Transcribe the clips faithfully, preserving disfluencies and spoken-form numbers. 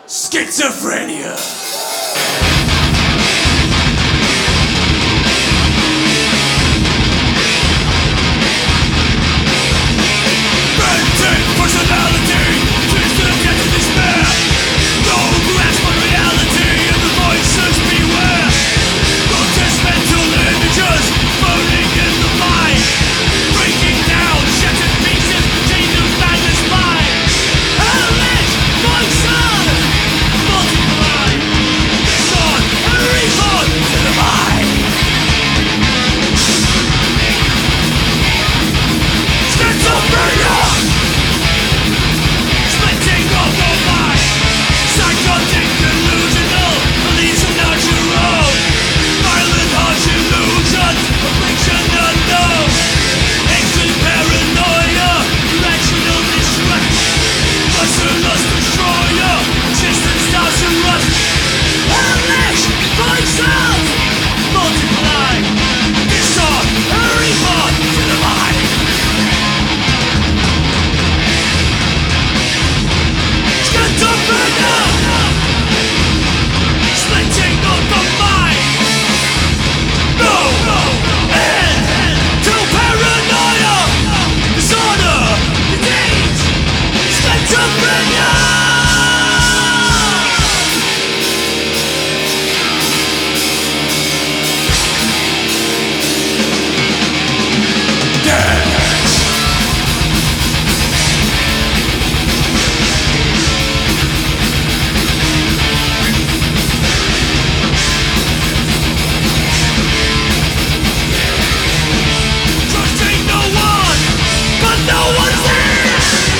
Schizophrenia. Venting personality, twisted death and despair. No grasp on reality, and the voices beware. Grotesque mental images floating in the mind, breaking down, shattered pieces, chains of madness mind. Hellish voices multiply, distort and reborn to the mind. Schizophrenia, splitting of the mind, psychotic, delusional, beliefs unnatural, violent, harsh illusions, affliction unknown, extreme paranoia, irrational distress, merciless destroyer, existence starts to rust. Hellish voices multiply, distort and reborn to the mind. Schizophrenia, splitting of the mind. No end to paranoia, disorder, disease, schizophrenia. Trusting no one, but no one's there.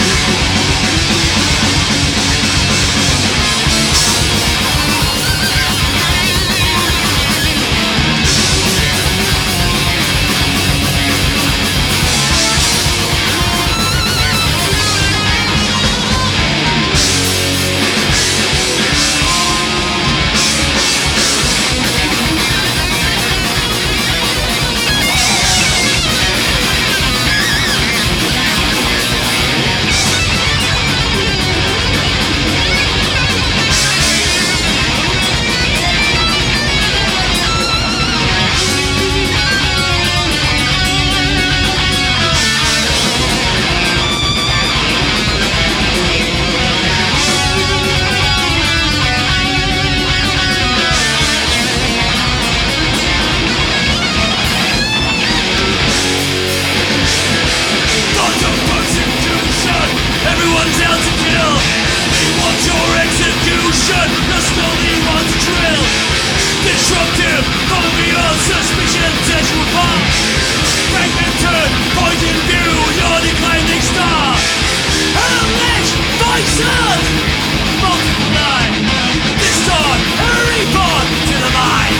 Thoughts of persecution, everyone's out to kill. They want your execution, the skull they want to drill. Disruptive, colonial suspicion sets you apart. Fragmented, point in view, your declining star. Hellish voices multiply, distort and reborn to the mind.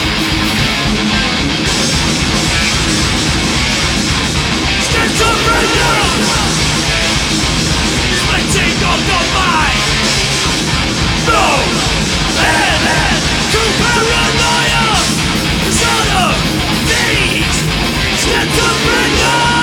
Schizophrenia, splitting of the mind. No end to paranoia, disorder, disease, schizophrenia.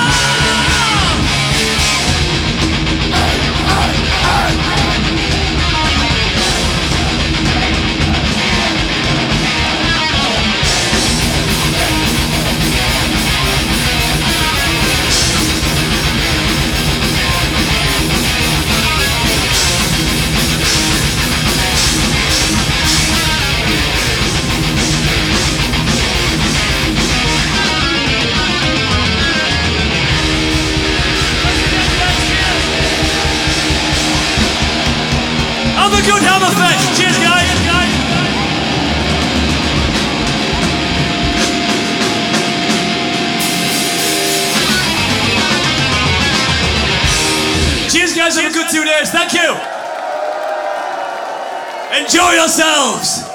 Have a good Hammerfest. Cheers, guys. Cheers, guys. Have a good two days. Thank you. Enjoy yourselves.